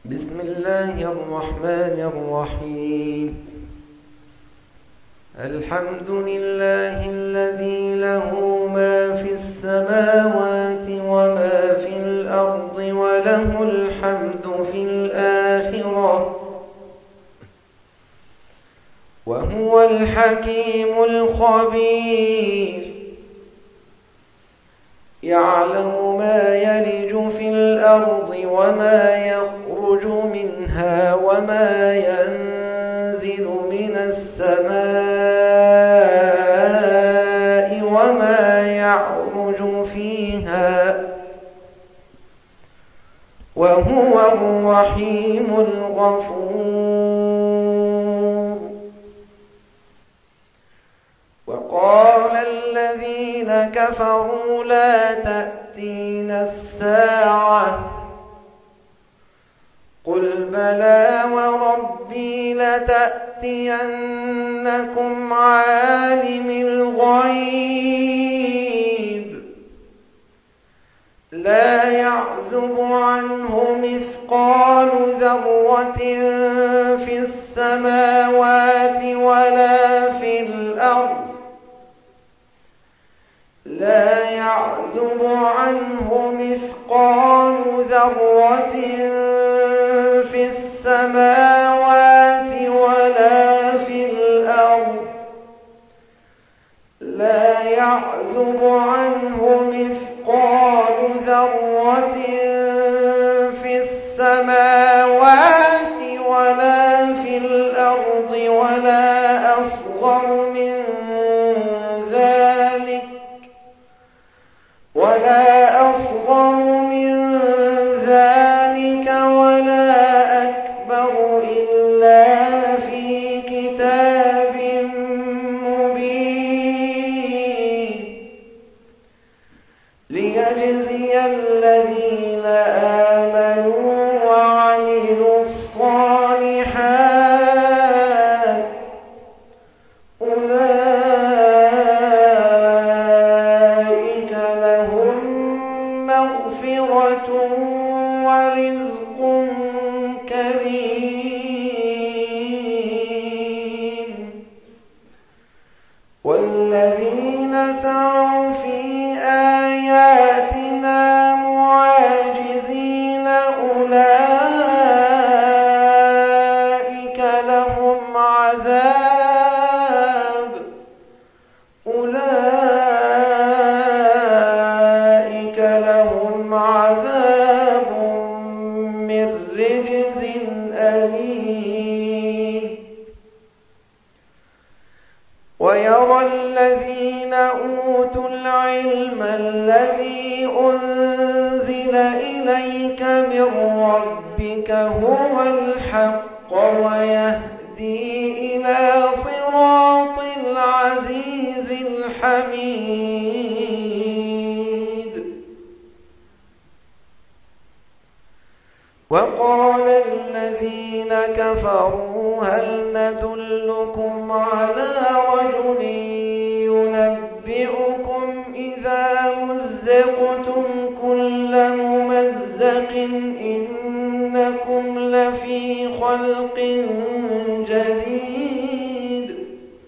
بسم الله الرحمن الرحيم. الحمد لله الذي له ما في السماوات وما في الأرض وله الحمد في الآخرة وهو الحكيم الخبير. يعلم ما يلج في الأرض وما يخرج منها وما ينزل من السماء وما يعرج فيها وهو الرحيم الغفور. وقال الذين كفروا لا تأتينا الساعة قل بلى وربي لتأتينكم عالم الغيب لا يعزب عنه مثقال ذرة في السماوات ولا في الأرض لا يعزب عنه مثقال ذرة في السماوات ولا في الأرض لا يعزب عنه مثقال ذرة في السماوات ولا في الأرض ولا أصغر من ذلك ولا أكبر إلا في كتاب مبين ليجزي الذين آمنوا وعملوا الصالحات أولئك لهم مغفرة ورزق كريم. والذين سعوا في آياتنا معاجزين أولئك لهم عذاب من رجز أليم. ويرى الذين أوتوا العلم الذي أنزل إليك من ربك هو الحق ويهدي إلى صراط العزيز الحميد. وقال الذين كفروا هل ندلكم على رجل ينبئكم إذا مزقتم كل ممزق إنكم لفي خلق جديد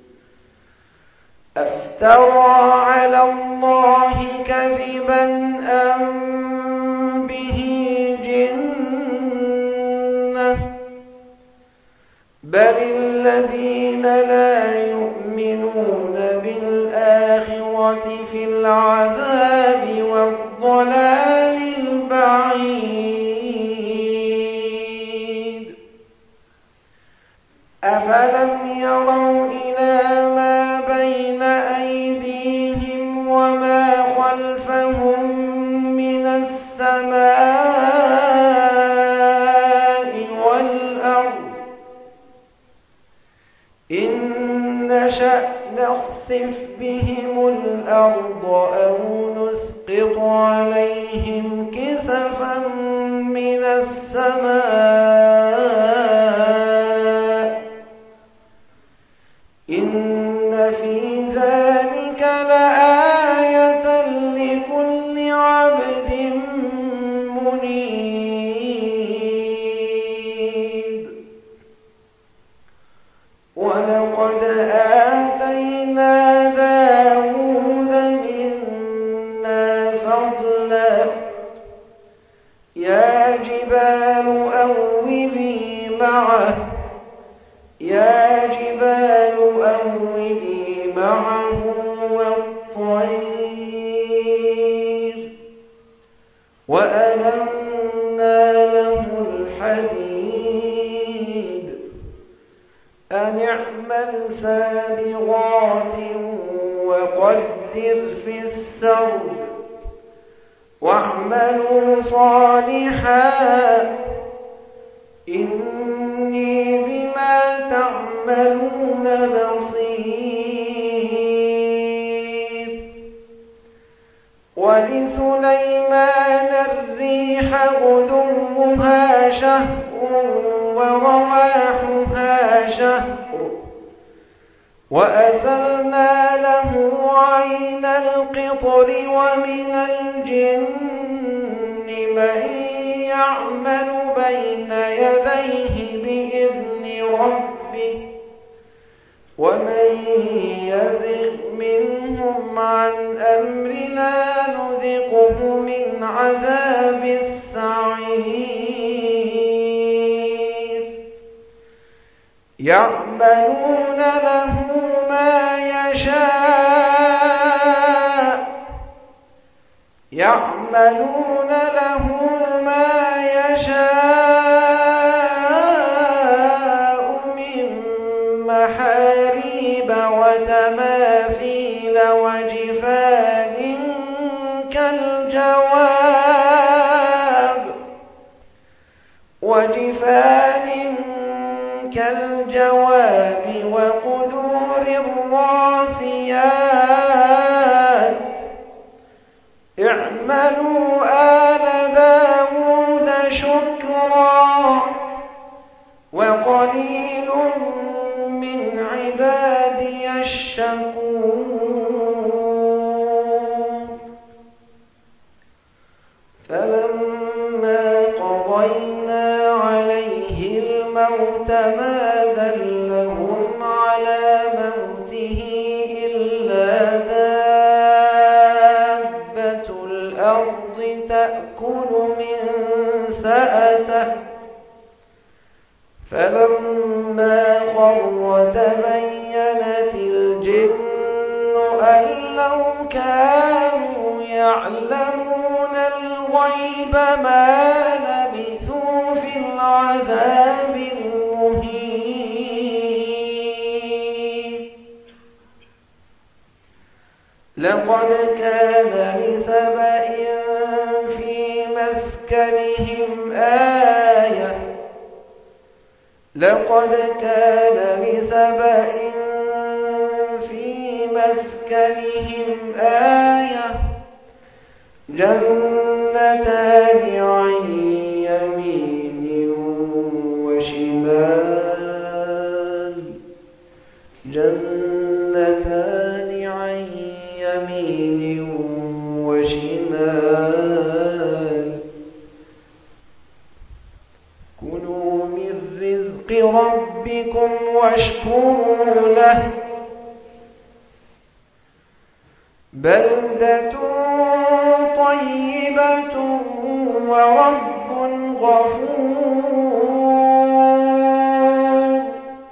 أفترى على الله كذبا أم به جنة بل الذين لا يؤمنون بالآخرة في العذاب والضلال البعيد. أفلم يروا إلى ما بين أيديهم وما خلفهم من السماء والأرض إن نشأ نخسف بهم الأرض أو نسقط عليهم كسفا من السماء إن في ذلك لآية لكل عبد منيب. جبال أوبي معه والطير وألنا له الحديد أن اعمل سابغات وقدر في السرد واعملوا صالحا إني بما تعملون بصير. ولسليمان الريح غدوها شهر ورواحها شهر وأسلنا له عين القطر ومن الجن من يعمل بين يديه بإذن ربه ومن يزغ منهم عن أمرنا نذقه من عذاب السعير. يعملون له ما يشاء من محاريب وتماثيل وجفان كالجواب وقدور الراسيات. اعملوا آل داود شكرا وقليل من عبادي الشكور. فلما قضينا عليه الموت ما دلهم على موته إلا دابة الأرض تأكل من سأته فلما خر تبينت الجن أن لو كانوا يعلمون الغيب ما لبثوا في العذاب المهين. لقد كان لسبإ في مسكنهم آية جنتان عن يمين وشمال كلوا من رزق ربكم واشكروا له بلدة طيبة ورب غفور.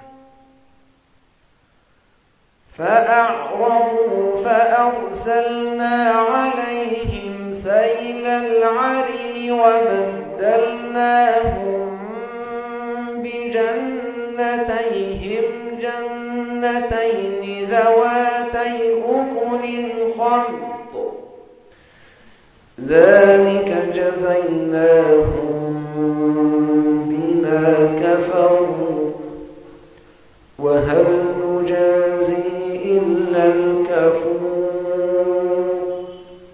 فأعرضوا فأرسلنا عليهم سيل العرم وبدلناهم بجنتيهم جنتين ذواتي أكل خمط ذلك جزيناهم بما كفروا وهل نجازي إلا الكفور.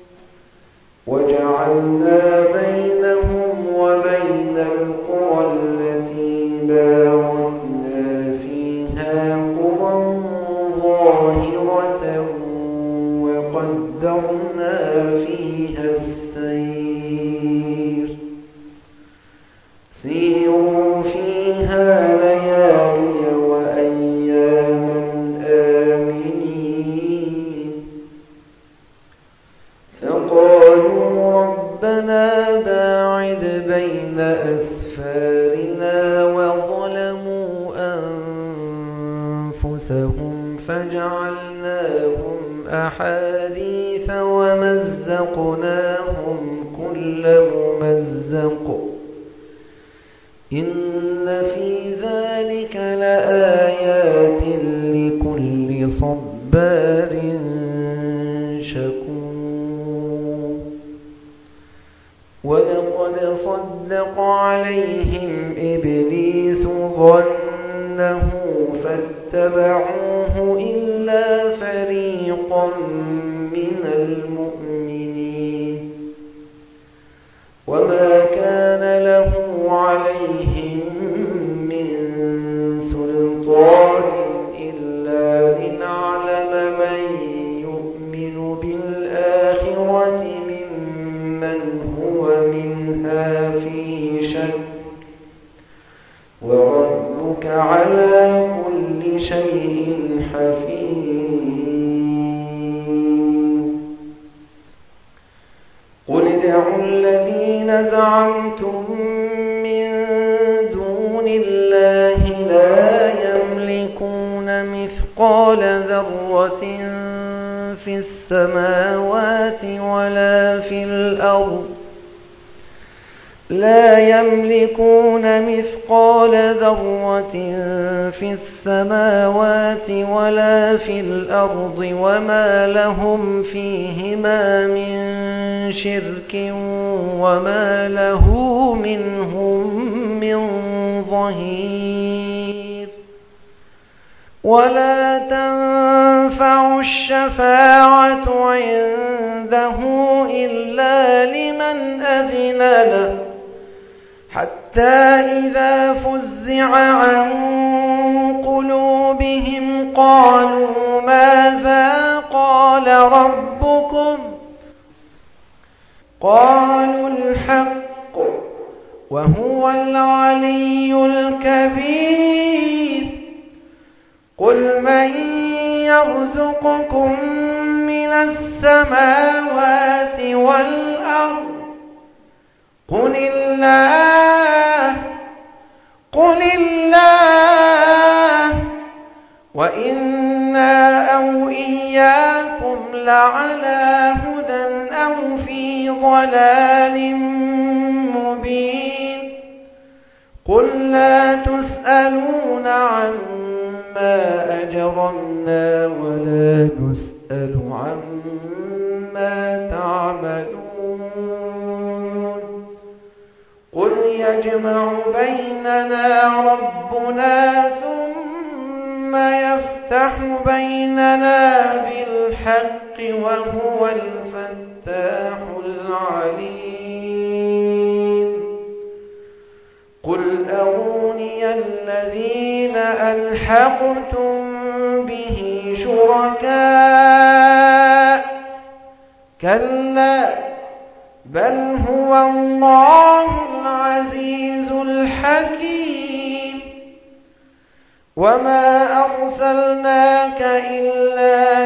وجعلنا بينهم وبين القرى التي باركنا فيها قرى ظاهرة وقدرنا فيها السير سيروا فيها ليالي وأياما آمنين. فقالوا ربنا باعد بين بأسفارنا وظلموا أنفسهم فجعلناهم أحاديث ومزقناهم كل ممزق إن في ذلك لآيات لكل صبار شكور ولقد صدق عليهم إبليس ظنه فاتبعوه إلا فريقا من المؤمنين وما كان له عليهم من سلطان إلا لنعلم من يؤمن بالآخرة ممن هو منها في شك وربك على كل شيء حفيظ قل ادعوا الذين زعمتم من دون الله لا يملكون مثقال ذرة في السماوات ولا في الأرض لا يملكون مثقال ذرة في السماوات ولا في الأرض وما لهم فيهما من شرك وما له منهم من ظهير ولا تنفع الشفاعة عنده إلا لمن أذن له حتى إذا فزع عن قلوبهم قالوا ماذا قال ربكم قالوا الحق وهو العلي الكبير قل من يرزقكم من السماوات والأرض قل الله وإنا أو إياكم لعلى هدى أو في ضلال مبين قل لا تسألون عما أجرمنا ولا نسأل عما تعملون قل يجمع بيننا ربنا ثم يفتح بيننا بالحق وهو الفتاح العليم قل أروني الذين ألحقتم به شركاء كلا بل هو الله العزيز الحكيم وما أرسلناك إلا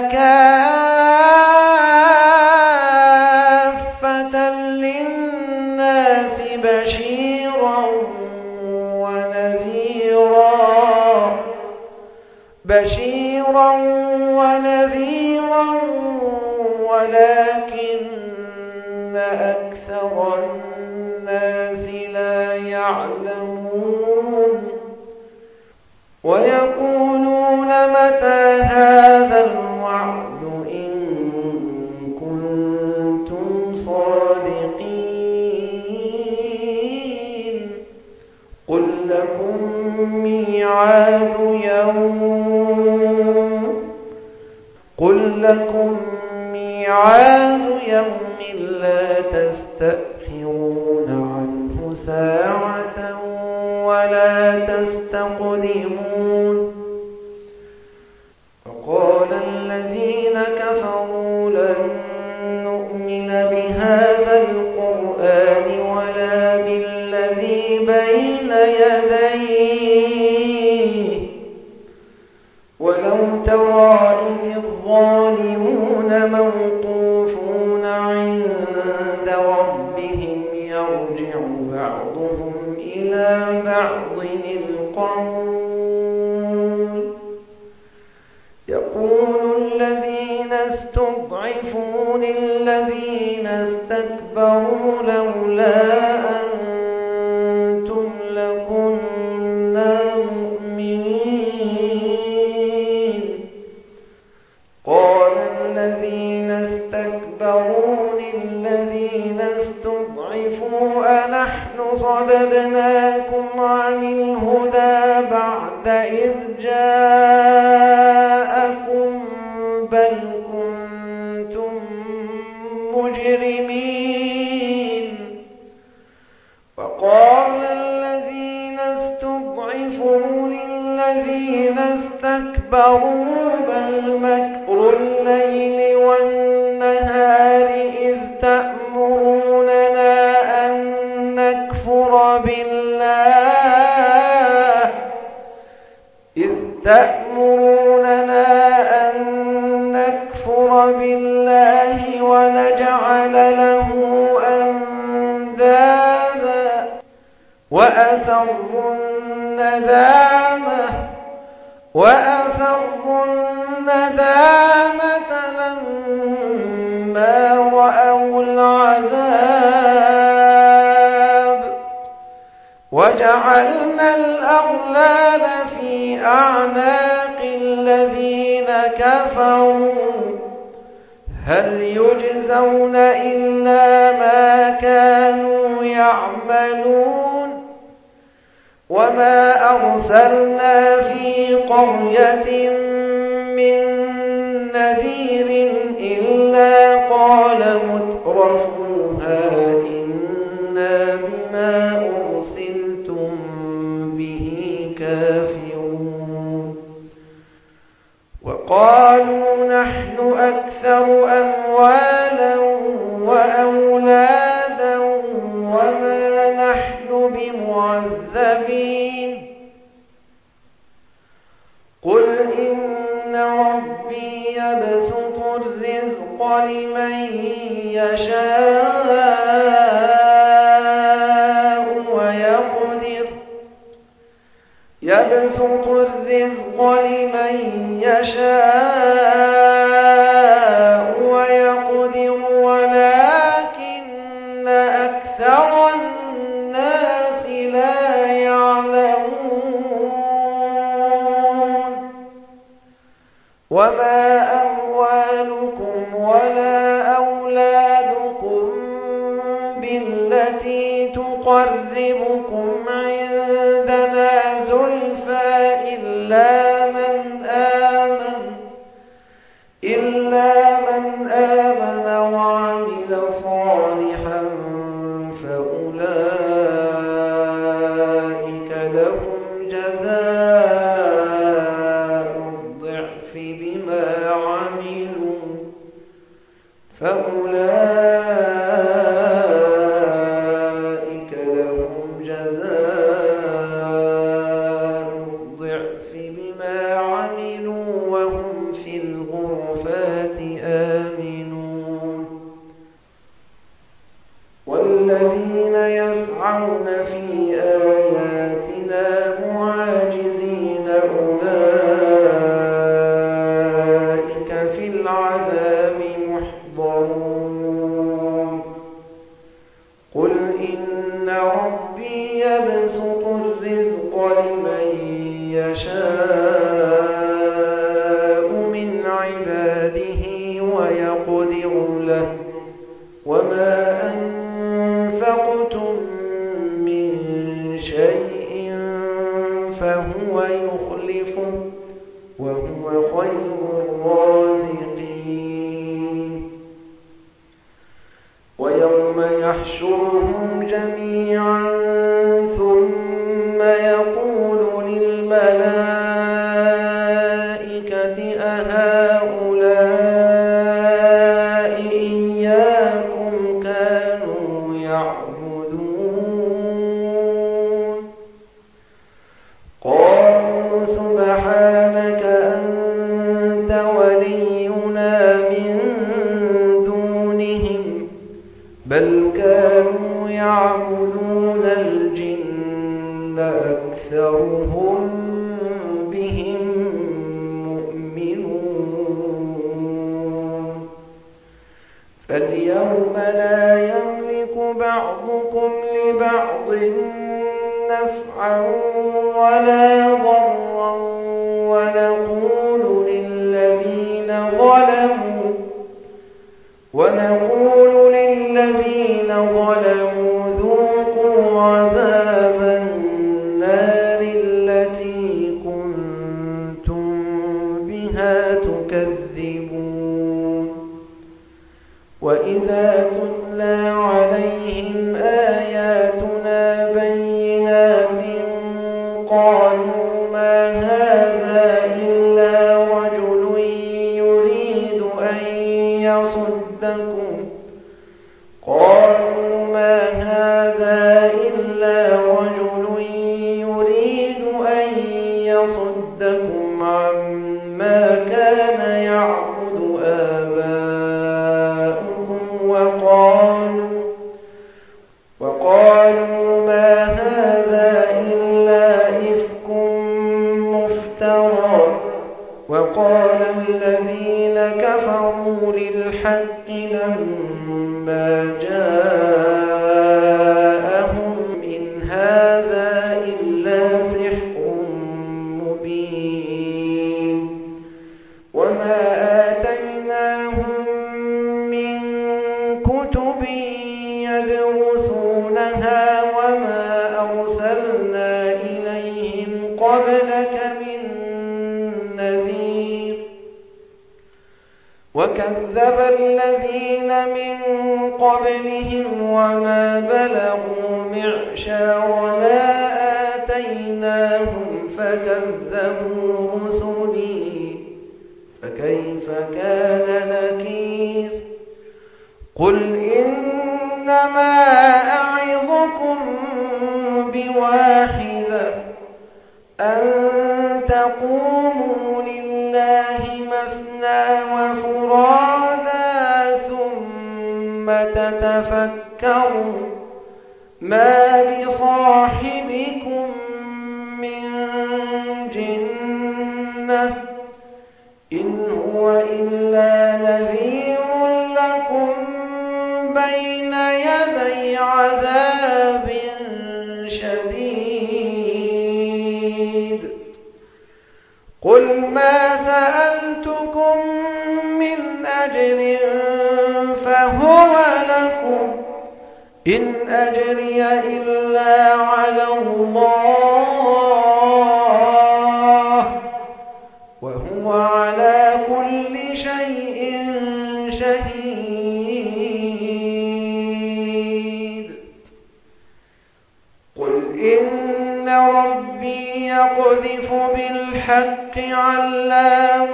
كافة للناس بشيرا ونذيرا ولكن أكثر الناس لا يعلمون ويقولون متى هذا الوعد إن كنتم صادقين قل لكم ميعاد يوم لا تستأخرون عنه ساعة ولا تستقدمون وقال الذين كفروا لن نؤمن بهذا القرآن ولا بالذي بين يديه ولو ترى إذ الظالمون موقوفون عند ربهم يرجع بعضهم إلى بعض القول يقول الذين استضعفوا للذين استكبروا لولا أنتم لكنا مؤمنين قال الذين استكبروا للذين استضعفوا أنحن صددناكم عن الهدى بعد إذ جاءكم بل كنتم مجرمين وقال الذين استضعفوا للذين استكبروا بل مكر الليل والنهار إذ تأمروننا أن نكفر بالله ونجعل له أندادا وأسروا الندامة لما رأوا العذاب وجعلنا الأغلال في أعناق الذين كفروا هل يجزون إلا ما كانوا يعملون وما أرسلنا في قرية من نذير إلا قال مترفوها إنا بما أرسلتم به كافرون وقالوا نحن أكثر أموالا وأولادا وما نحن بمعذبين قل إن ربي يبسط الرزق لمن يشاء ويقدر ولكن أكثر الناس لا يعلمون وما أموالكم ولا أولادكم بالتي تقربكم عندنا زلفى إلا من آمن وعمل صالحا فأولئك لهم جزاء الضعف بما عملوا وهم في الغرفات آمنون والذين يسعون في آياتنا معاجزين أولئك في العذاب محضرون قل إن ربي يبسط الرزق لمن يشاء من عباده ويقدر له وما أنفقتم من شيء فهو يخلفه وهو خير الرازقين ويوم يحشرهم جميعا ثم يقول للملائكة أهؤلاء إياكم كانوا يعبدون قالوا سبحانك أنت ولينا من دونهم بل كانوا أكثرهم بهم مؤمنون فاليوم لا يملك بعضكم لبعض نفعا ولا ضرا ونقول للذين ظلموا ذوقوا عذاب النار التي كنتم بها تكذبون وإذا تتلى عليهم آياتنا بينات قالوا ما هذا إلا رجل يريد أن يصدكم عما كان يعبد آباؤكم وقالوا ما هذا إلا إفك مفترى وقال الذين كفروا للحق لما جاءهم إن هذا إلا سحر مبين وما آتيناهم من كتب يدرسونها وما أرسلنا إليهم قبلك من نذير وكذب الذين من قبلهم وما بلغوا معشار ما آتيناهم فكذبوا رسلي فكيف كان نكير قل إنما أعظكم بواحدة أن تقوموا لله مثنى وفرادا ثم تتفكروا ما بصاحبكم من جنة إن هو إلا نذير لكم بين يدي عذاب شديد قل ما سألتكم من أجر فهو لكم إن أجري إلا على الله وهو على كل شيء شهيد قل إن ربي يقذف بالحق علام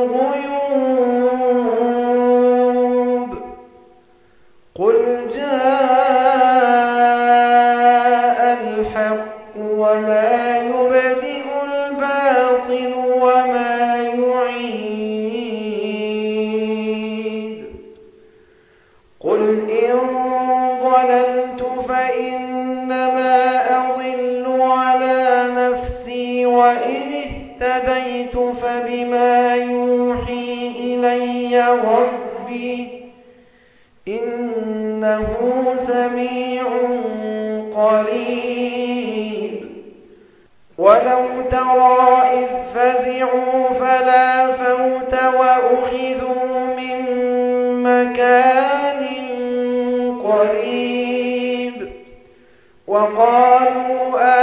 الغيوب قل جاء الحق وما يبدئ الباطل وما يعيد قل إن ضللت فإنما أضل على نفسي وإن اهتديت فبما يوحي إلي ربي إنه سميع قريب ولو ترى إذ فزعوا فلا فوت وأخذوا من مكان قريب وقالوا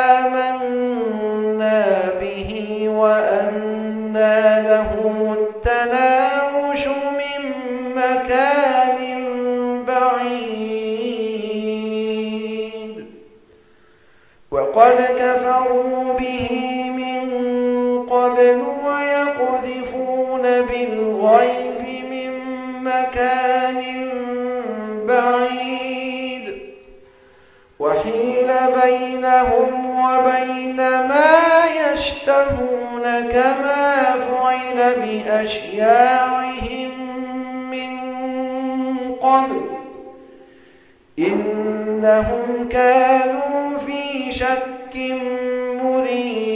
آمنا به وأنى لهم التناوش من مكان بعيد وقد كفروا به من قبل ويقذفون بالغيب من مكان بعيد وحيل بينهم وبين ما يشتهون كما فعل بأشياعهم من قبل إنهم كانوا في شك مريب.